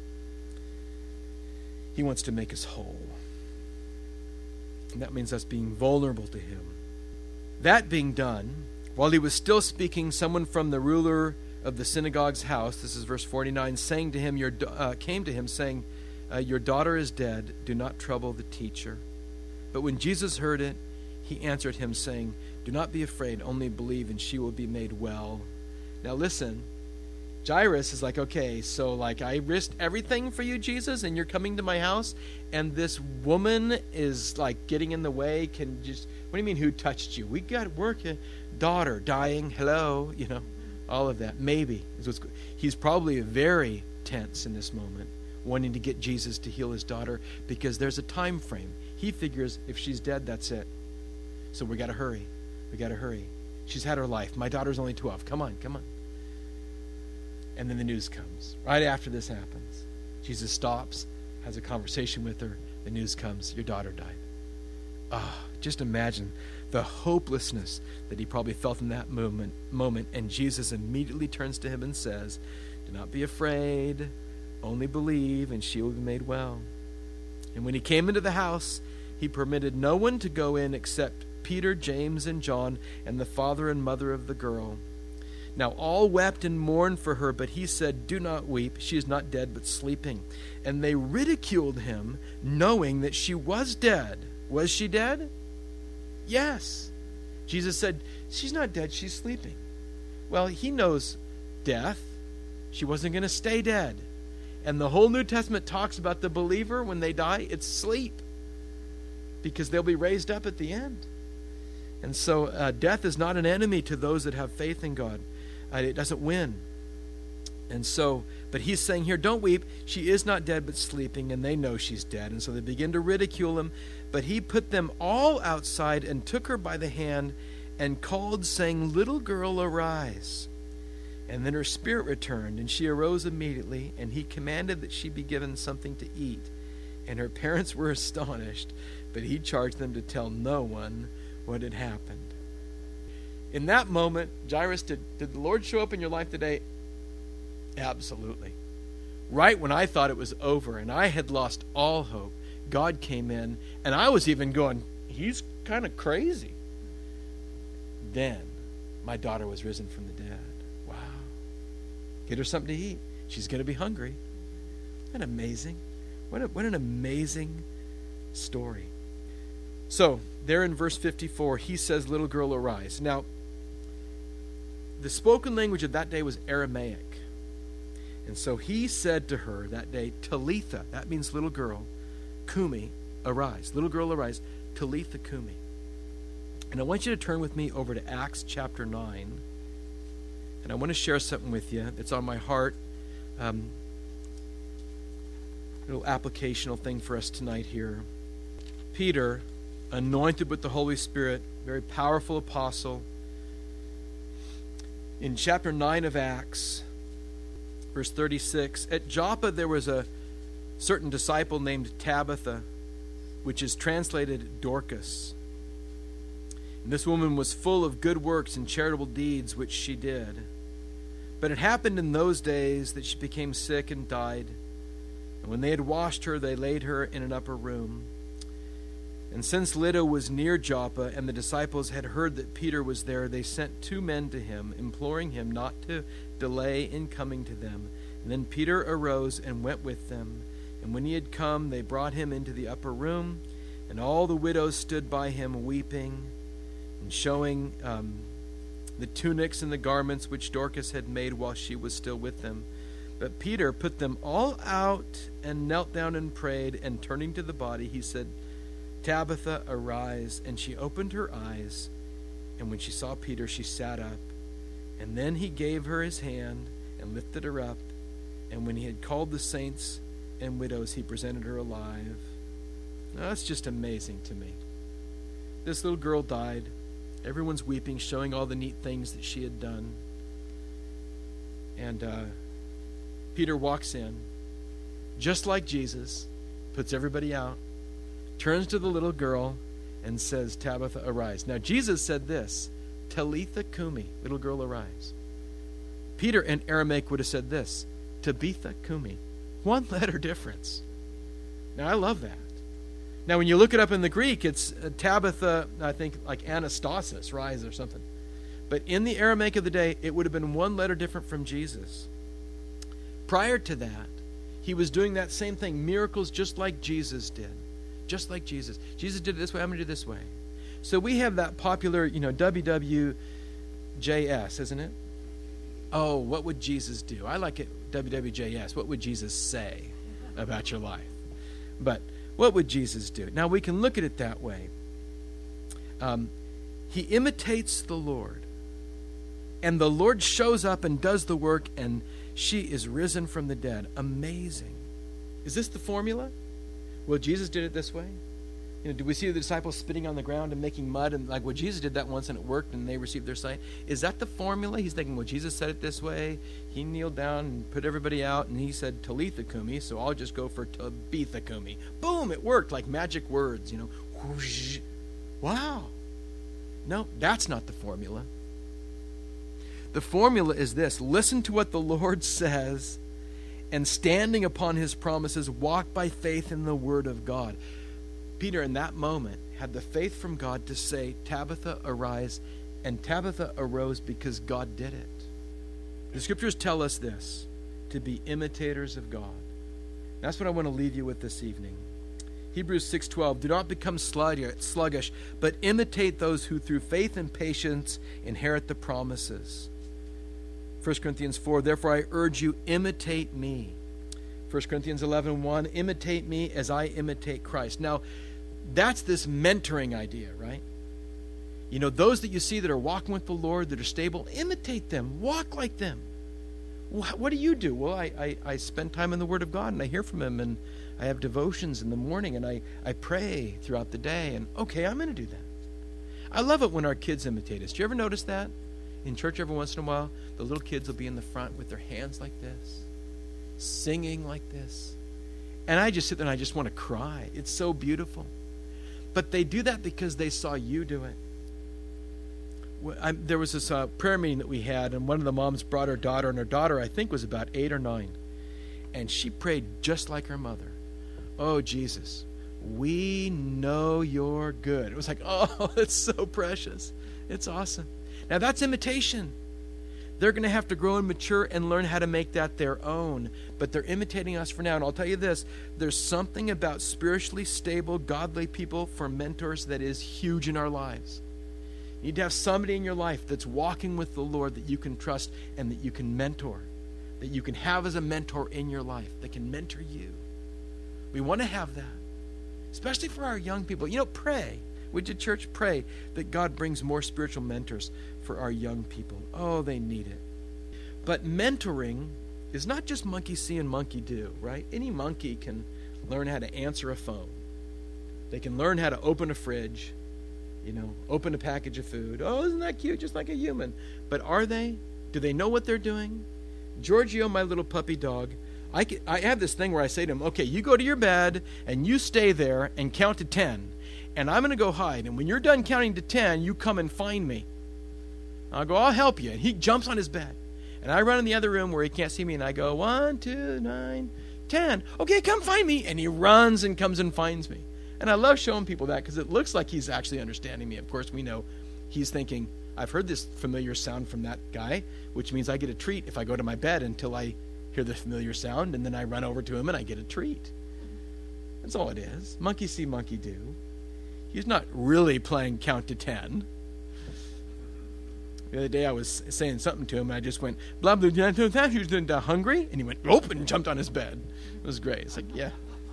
He wants to make us whole. And that means us being vulnerable to him. That being done, while he was still speaking, someone from the ruler of the synagogue's house, this is verse forty-nine, saying to him, your uh, came to him saying, uh, your daughter is dead. Do not trouble the teacher. But when Jesus heard it, he answered him, saying, do not be afraid, only believe, and she will be made well. Now listen, Jairus is like, okay, so like I risked everything for you, Jesus, and you're coming to my house, and this woman is like getting in the way. Can just, what do you mean, who touched you? We got work, daughter dying, hello, you know, all of that. Maybe. He's probably very tense in this moment, wanting to get Jesus to heal his daughter, because there's a time frame. He figures if she's dead, that's it. So we got to hurry. We got to hurry. She's had her life. My daughter's only twelve. Come on, come on. And then the news comes. Right after this happens, Jesus stops has a conversation with her. The news comes, your daughter died. Ah, oh, just imagine the hopelessness that he probably felt in that moment, moment. And Jesus immediately turns to him and says, do not be afraid, only believe, and she will be made well. And when he came into the house, he permitted no one to go in except Peter, James, and John, and the father and mother of the girl. Now all wept and mourned for her, but he said, do not weep, she is not dead, but sleeping. And they ridiculed him, knowing that she was dead. Was she dead? Yes. Jesus said, she's not dead, she's sleeping. Well, he knows death. She wasn't going to stay dead. And the whole New Testament talks about the believer, when they die, it's sleep. Because they'll be raised up at the end. And so uh, death is not an enemy to those that have faith in God. Uh, it doesn't win. And so, but he's saying here, don't weep. She is not dead, but sleeping, and they know she's dead. And so they begin to ridicule him. But he put them all outside and took her by the hand and called, saying, little girl, arise. And then her spirit returned, and she arose immediately, and he commanded that she be given something to eat. And her parents were astonished, but he charged them to tell no one what had happened. In that moment, Jairus, did, did the Lord show up in your life today? Absolutely. Right when I thought it was over and I had lost all hope, God came in, and I was even going, he's kind of crazy. Then my daughter was risen from the dead. Wow. Get her something to eat. She's going to be hungry. Isn't that amazing? What, a, what an amazing story. So, there in verse fifty-four, he says, little girl, arise. Now, the spoken language of that day was Aramaic. And so he said to her that day, Talitha, that means little girl, Kumi, arise. Little girl, arise. Talitha Kumi. And I want you to turn with me over to Acts chapter nine. And I want to share something with you that's on my heart. Um, a little applicational thing for us tonight here. Peter, anointed with the Holy Spirit, very powerful apostle. In chapter nine of Acts, verse thirty-six, at Joppa there was a certain disciple named Tabitha, which is translated Dorcas. And this woman was full of good works and charitable deeds which she did. But it happened in those days that she became sick and died. And when they had washed her, they laid her in an upper room. And since Lydda was near Joppa, and the disciples had heard that Peter was there, they sent two men to him, imploring him not to delay in coming to them. And then Peter arose and went with them. And when he had come, they brought him into the upper room, and all the widows stood by him weeping, and showing um, the tunics and the garments which Dorcas had made while she was still with them. But Peter put them all out and knelt down and prayed, and turning to the body, he said, Tabitha, arise. And she opened her eyes, and when she saw Peter, she sat up. And then he gave her his hand and lifted her up. And when he had called the saints and widows, he presented her alive. Now, that's just amazing to me. This little girl died. Everyone's weeping, showing all the neat things that she had done. And uh, Peter walks in, just like Jesus, puts everybody out, turns to the little girl and says, Tabitha, arise. Now, Jesus said this, Talitha Kumi, little girl, arise. Peter in Aramaic would have said this, Tabitha Kumi. One letter difference. Now, I love that. Now, when you look it up in the Greek, it's uh, Tabitha, I think, like Anastasis, rise or something. But in the Aramaic of the day, it would have been one letter different from Jesus. Prior to that, he was doing that same thing, miracles just like Jesus did. Just like Jesus. Jesus did it this way, I'm going to do it this way. So we have that popular, you know, W W J S, isn't it? Oh, what would Jesus do? I like it, W W J S. What would Jesus say about your life? But what would Jesus do? Now, we can look at it that way. Um, he imitates the Lord. And the Lord shows up and does the work, and she is risen from the dead. Amazing. Is this the formula? Well, Jesus did it this way. You know, do we see the disciples spitting on the ground and making mud? And like, well, Jesus did that once and it worked and they received their sight. Is that the formula? He's thinking, well, Jesus said it this way. He kneeled down and put everybody out and he said, Talitha Kumi, so I'll just go for Tabitha Kumi. Boom, it worked like magic words, you know. Whoosh. Wow. No, that's not the formula. The formula is this: listen to what the Lord says and standing upon his promises, walk by faith in the word of God. Peter, in that moment, had the faith from God to say, Tabitha, arise, and Tabitha arose because God did it. The scriptures tell us this, to be imitators of God. That's what I want to leave you with this evening. Hebrews six twelve, do not become sluggish, but imitate those who through faith and patience inherit the promises. First Corinthians four, therefore I urge you, imitate me. First Corinthians eleven one, imitate me as I imitate Christ. Now, that's this mentoring idea, right? You know, those that you see that are walking with the Lord, that are stable, imitate them. Walk like them. What do you do? Well, I, I, I spend time in the Word of God, and I hear from Him, and I have devotions in the morning, and I, I pray throughout the day, and okay, I'm going to do that. I love it when our kids imitate us. Do you ever notice that? In church every once in a while, the little kids will be in the front with their hands like this, singing like this. And I just sit there and I just want to cry. It's so beautiful. But they do that because they saw you do it. I, there was this uh, prayer meeting that we had, and one of the moms brought her daughter, and her daughter, I think, was about eight or nine. And she prayed just like her mother. Oh, Jesus, we know you're good. It was like, oh, it's so precious. It's awesome. Now, that's imitation. They're going to have to grow and mature and learn how to make that their own. But they're imitating us for now. And I'll tell you this, there's something about spiritually stable, godly people for mentors that is huge in our lives. You need to have somebody in your life that's walking with the Lord that you can trust and that you can mentor, that you can have as a mentor in your life, that can mentor you. We want to have that, especially for our young people. You know, pray. Would you, church, pray that God brings more spiritual mentors for our young people. Oh, they need it. But mentoring is not just monkey see and monkey do, right? Any monkey can learn how to answer a phone. They can learn how to open a fridge, you know, open a package of food. Oh, isn't that cute? Just like a human. But are they? Do they know what they're doing? Giorgio, my little puppy dog, I, can, I have this thing where I say to him, okay, you go to your bed and you stay there and count to ten. And I'm going to go hide. And when you're done counting to ten, you come and find me. I'll go, I'll help you. And he jumps on his bed. And I run in the other room where he can't see me. And I go, one, two, nine, ten. Okay, come find me. And he runs and comes and finds me. And I love showing people that because it looks like he's actually understanding me. Of course, we know he's thinking, I've heard this familiar sound from that guy, which means I get a treat if I go to my bed until I hear the familiar sound. And then I run over to him and I get a treat. That's all it is. Monkey see, monkey do. He's not really playing count to ten. The other day I was saying something to him and I just went, blah, blah, blah, blah, blah, hungry? And he went, oh, and jumped on his bed. It was great. It's like, yeah,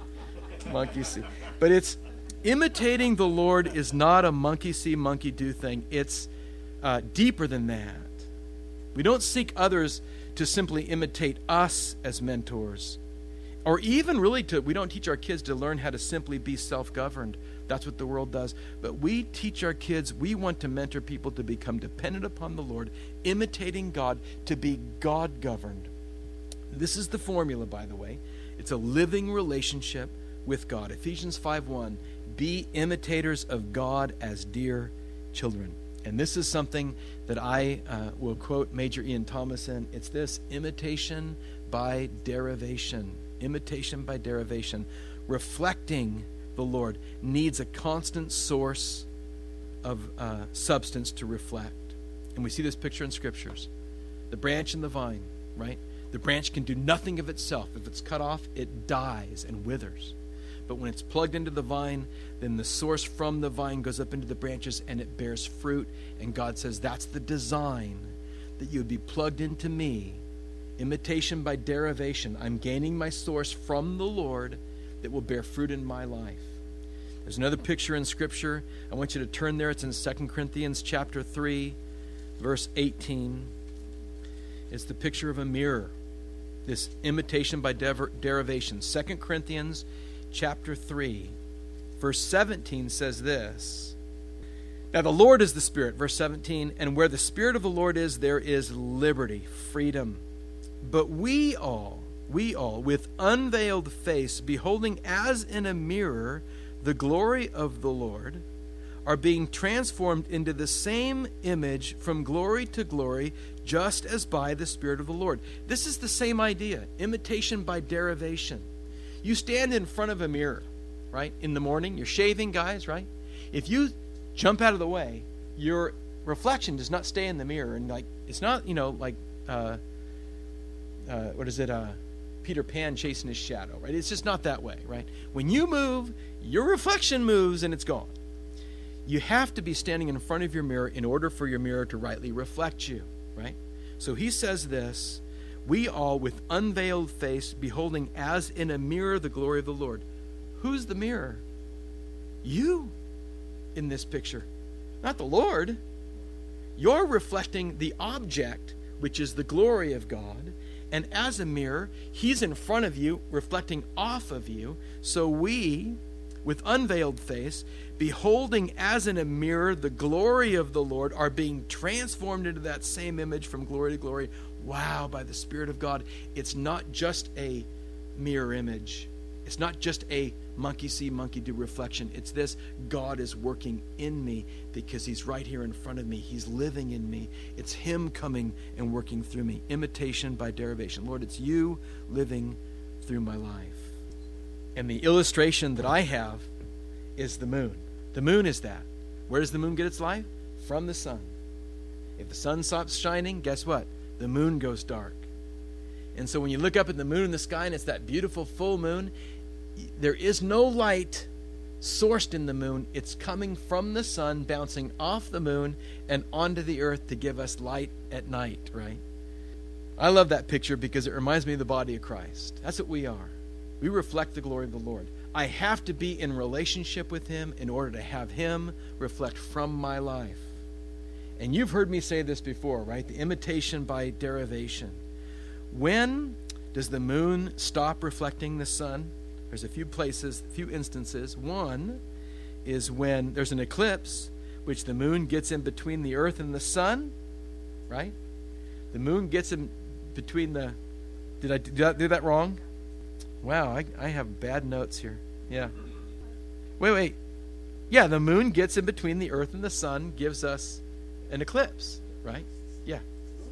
monkey see. But it's, imitating the Lord is not a monkey see, monkey do thing. It's uh, deeper than that. We don't seek others to simply imitate us as mentors. Or even really to, we don't teach our kids to learn how to simply be self-governed. That's what the world does. But we teach our kids, we want to mentor people to become dependent upon the Lord, imitating God, to be God-governed. This is the formula, by the way. It's a living relationship with God. Ephesians five one, be imitators of God as dear children. And this is something that I uh, will quote Major Ian Thomas in. It's this, imitation by derivation. Imitation by derivation. Reflecting the Lord needs a constant source of uh, substance to reflect. And we see this picture in scriptures. The branch and the vine, right? The branch can do nothing of itself. If it's cut off, it dies and withers. But when it's plugged into the vine, then the source from the vine goes up into the branches and it bears fruit. And God says, that's the design, that you would be plugged into me. Imitation by derivation. I'm gaining my source from the Lord that will bear fruit in my life. There's another picture in Scripture. I want you to turn there. It's in Second Corinthians chapter three, verse eighteen. It's the picture of a mirror. This imitation by dever- derivation. Second Corinthians chapter three, Verse seventeen says this. Now the Lord is the Spirit, verse seventeen, and where the Spirit of the Lord is, there is liberty, freedom. But we all, we all, with unveiled face, beholding as in a mirror the glory of the Lord, are being transformed into the same image from glory to glory, just as by the Spirit of the Lord. This is the same idea, imitation by derivation. You stand in front of a mirror, right? In the morning, you're shaving, guys, right? If you jump out of the way, your reflection does not stay in the mirror. And like, it's not, you know, like, uh, uh, what is it, uh, Peter Pan chasing his shadow, right? It's just not that way, right? When you move, your reflection moves and it's gone. You have to be standing in front of your mirror in order for your mirror to rightly reflect you, right? So he says this, we all with unveiled face, beholding as in a mirror the glory of the Lord. Who's the mirror? You in this picture, not the Lord. You're reflecting the object, which is the glory of God. And as a mirror, he's in front of you, reflecting off of you. So we, with unveiled face, beholding as in a mirror the glory of the Lord, are being transformed into that same image from glory to glory. Wow, by the Spirit of God. It's not just a mirror image. It's not just a monkey see, monkey do reflection. It's this: God is working in me because he's right here in front of me. He's living in me. It's him coming and working through me. Imitation by derivation. Lord, it's you living through my life. And the illustration that I have is the moon. The moon is that. Where does the moon get its light? From the sun. If the sun stops shining, guess what? The moon goes dark. And so when you look up at the moon in the sky and it's that beautiful full moon, there is no light sourced in the moon. It's coming from the sun, bouncing off the moon and onto the earth to give us light at night, right? I love that picture because it reminds me of the body of Christ. That's what we are. We reflect the glory of the Lord. I have to be in relationship with him in order to have him reflect from my life. And you've heard me say this before, right? The imitation by derivation. When does the moon stop reflecting the sun? There's a few places, a few instances. One is when there's an eclipse, which the moon gets in between the earth and the sun, right? The moon gets in between the... Did I do that, do that wrong? Wow, I, I have bad notes here. Yeah. Wait, wait. Yeah, the moon gets in between the earth and the sun, gives us an eclipse, right? Yeah.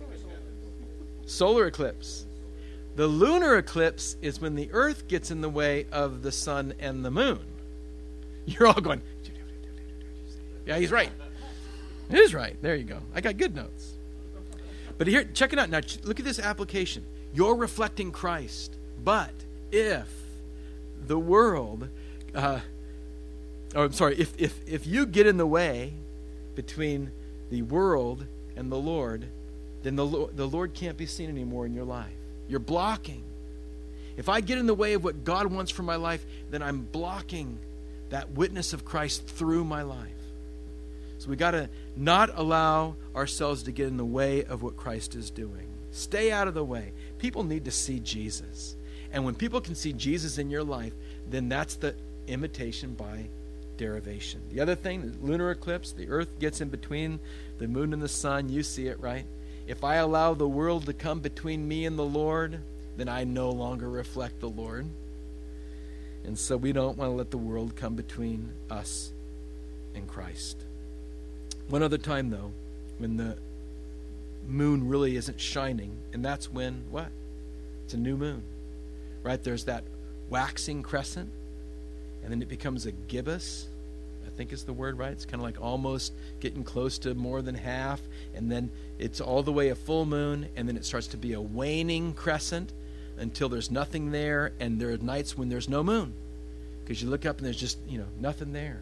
Solar eclipse. The lunar eclipse is when the earth gets in the way of the sun and the moon. You're all going, yeah, he's right. It is right. There you go. I got good notes. But here, check it out. Now, look at this application. You're reflecting Christ. But if the world, uh, or I'm sorry, if, if, if you get in the way between the world and the Lord, then the Lord, the Lord can't be seen anymore in your life. You're blocking. If I get in the way of what God wants for my life, then I'm blocking that witness of Christ through my life. So we got to not allow ourselves to get in the way of what Christ is doing. Stay out of the way. People need to see Jesus. And when people can see Jesus in your life, then that's the imitation by derivation. The other thing, the lunar eclipse, the earth gets in between the moon and the sun. You see it, right? If I allow the world to come between me and the Lord, then I no longer reflect the Lord. And so we don't want to let the world come between us and Christ. One other time, though, when the moon really isn't shining, and that's when, what? It's a new moon, right? There's that waxing crescent, and then it becomes a gibbous, I think is the word, right? It's kind of like almost getting close to more than half, and then it's all the way a full moon, and then it starts to be a waning crescent until there's nothing there, and there are nights when there's no moon, because you look up and there's just, you know, nothing there.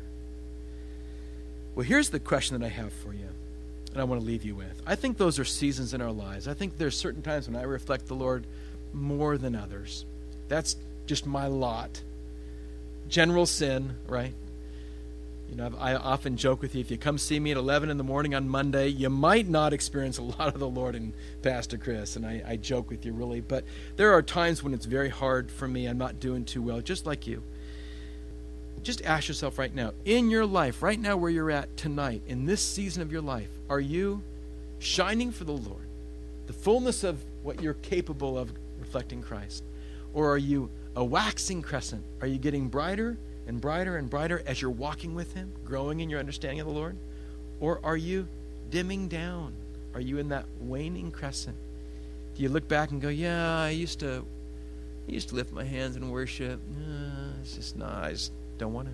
Well, here's the question that I have for you, and I want to leave you with. I think those are seasons in our lives. I think there's certain times when I reflect the Lord more than others. That's just my lot. General sin, right? You know, I often joke with you, if you come see me at eleven in the morning on Monday, you might not experience a lot of the Lord and Pastor Chris, and I, I joke with you really, but there are times when it's very hard for me. I'm not doing too well, just like you. just ask yourself right now, in your life, right now where you're at tonight, in this season of your life, are you shining for the Lord, the fullness of what you're capable of reflecting Christ? Or are you a waxing crescent? Are you getting brighter and brighter and brighter as you're walking with him, growing in your understanding of the Lord? Or are you dimming down? Are you in that waning crescent? Do you look back and go, yeah, I used to I used to lift my hands in worship. Uh, it's just not, I just don't want to.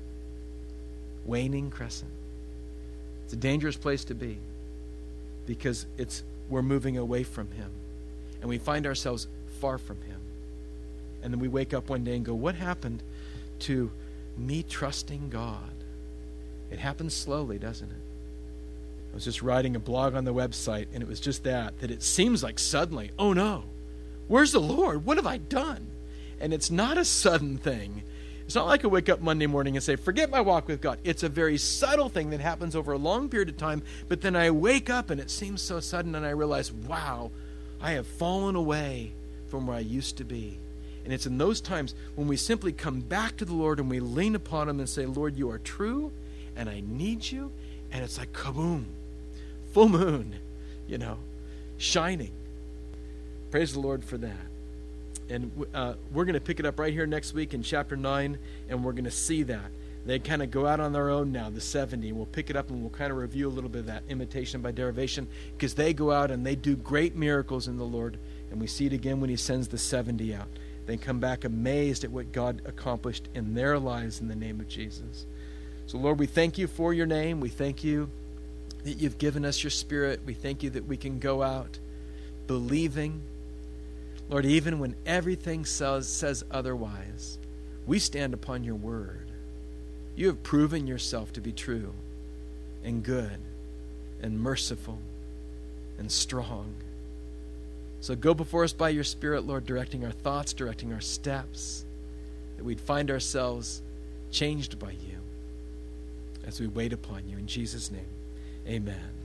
Waning crescent. It's a dangerous place to be because it's we're moving away from him and we find ourselves far from him. And then we wake up one day and go, what happened to me trusting God? It happens slowly, doesn't it? I was just writing a blog on the website, and it was just that, that it seems like suddenly, oh no, where's the Lord? What have I done? And it's not a sudden thing. It's not like I wake up Monday morning and say, forget my walk with God. It's a very subtle thing that happens over a long period of time, but then I wake up and it seems so sudden and I realize, wow, I have fallen away from where I used to be. And it's in those times when we simply come back to the Lord and we lean upon him and say, Lord, you are true and I need you. And it's like kaboom, full moon, you know, shining. Praise the Lord for that. And uh, we're going to pick it up right here next week in chapter nine, and we're going to see that. They kind of go out on their own now, the seventy. We'll pick it up and we'll kind of review a little bit of that imitation by derivation, because they go out and they do great miracles in the Lord, and we see it again when he sends the seventy out. They come back amazed at what God accomplished in their lives in the name of Jesus. So Lord, we thank you for your name. We thank you that you've given us your Spirit. We thank you that we can go out believing. Lord, even when everything says, says otherwise, we stand upon your word. You have proven yourself to be true and good and merciful and strong. So go before us by your Spirit, Lord, directing our thoughts, directing our steps, that we'd find ourselves changed by you as we wait upon you. In Jesus' name, amen.